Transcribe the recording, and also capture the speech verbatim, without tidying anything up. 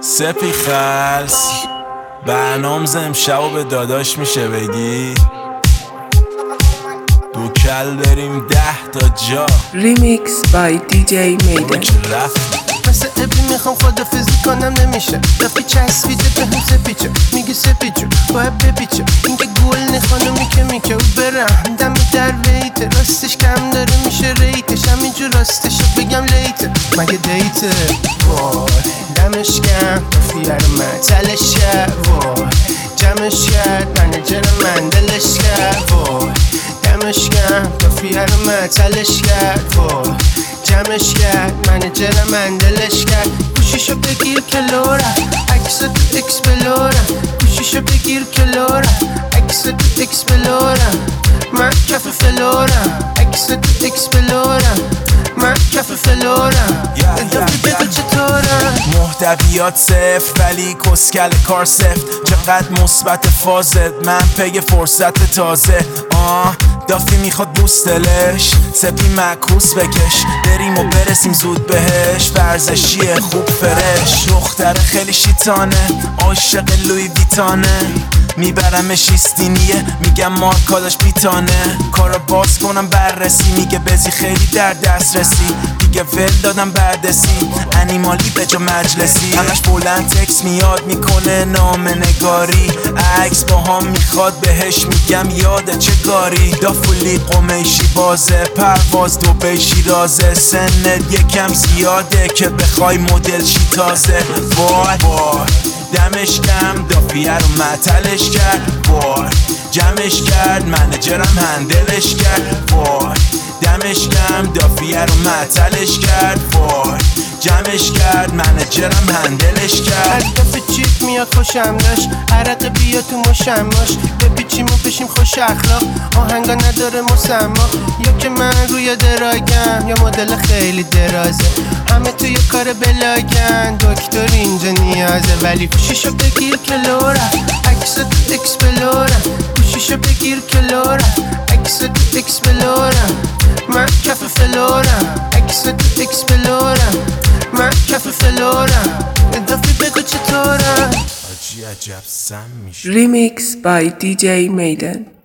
سپی خلص برنامز امشب به داداش میشه بگی دو کل بریم ده تا جا ریمیکس بای دی جی میدن. مثل ابی میخوام خدافزی کنم نمیشه رفی چسبیده به هم سپیچه میگه سپیچه باید بپیچه این که گل نه خانومی که میکه او برم دم در ویته راستش کم داره میشه ریتش همینجور راستشو بگم لیته مگه دیته وای دمش کم فیر من تلش کرد وای جمعش کرد منجر من دلش کرد وای دمش کم فیر من تلش کرد وای جمعش کرد منجر من دلش کرد گوشیشو بگیر کلوره عکس تو اکسپلوره گوشیشو بگیر کلوره عکس تو اکسپلوره من کف فلورم عکس تو اکسپلوره من کف فلورم ادافی بگو چطورم محتویات صفر ولی کسکل کار سفت چقدر مثبت فازت من پی فرصت تازه آه دافی میخواد بوستلش سپی معکوس بکش بریم و برسیم زود بهش ورزشیه خوب فرش دختر خیلی شیطانه عاشق لوی ویتانه میبرمش ایستینیه میگم مارکاداش بیتانه کارو باز کنم بررسی میگه بزی خیلی در دسترسی دیگه ول دادم بردسی انیمالی به جا مجلسی همش بلند تکس میاد میکنه نام نگاری عکس با هم میخواد بهش میگم یاده چه گاری دافولی قمیشی بازه پرواز دو بیشی رازه سنت یکم زیاده که بخوای مدل شی تازه وای وای دمش کم دافیه رو معطلش کرد وای جمعش کرد منجرم هندلش کرد وای دمش کم دافیه رو معطلش کرد وای جمعش کرد منجرم هندلش کرد دفعه چیک میاد خوشم داشت عرق بیا تو مشماش بپیچیم و بشیم خوش اخلاق آهنگا نداره مسما یا که من روی دراگم یا مدل خیلی درازه همه توی کار بلاگن دکتر اینجا نیازه ولی گوشیشو بگیر کلوره عکس تو اکسپلوره گوشیشو بگیر کلوره عکس تو اکسپلوره من کف فلورم عکس تو اکسپلوره من کف فلورم ادافی بگو چطورم آجی عجب سم میشه ریمیکس بای دی جی میدن.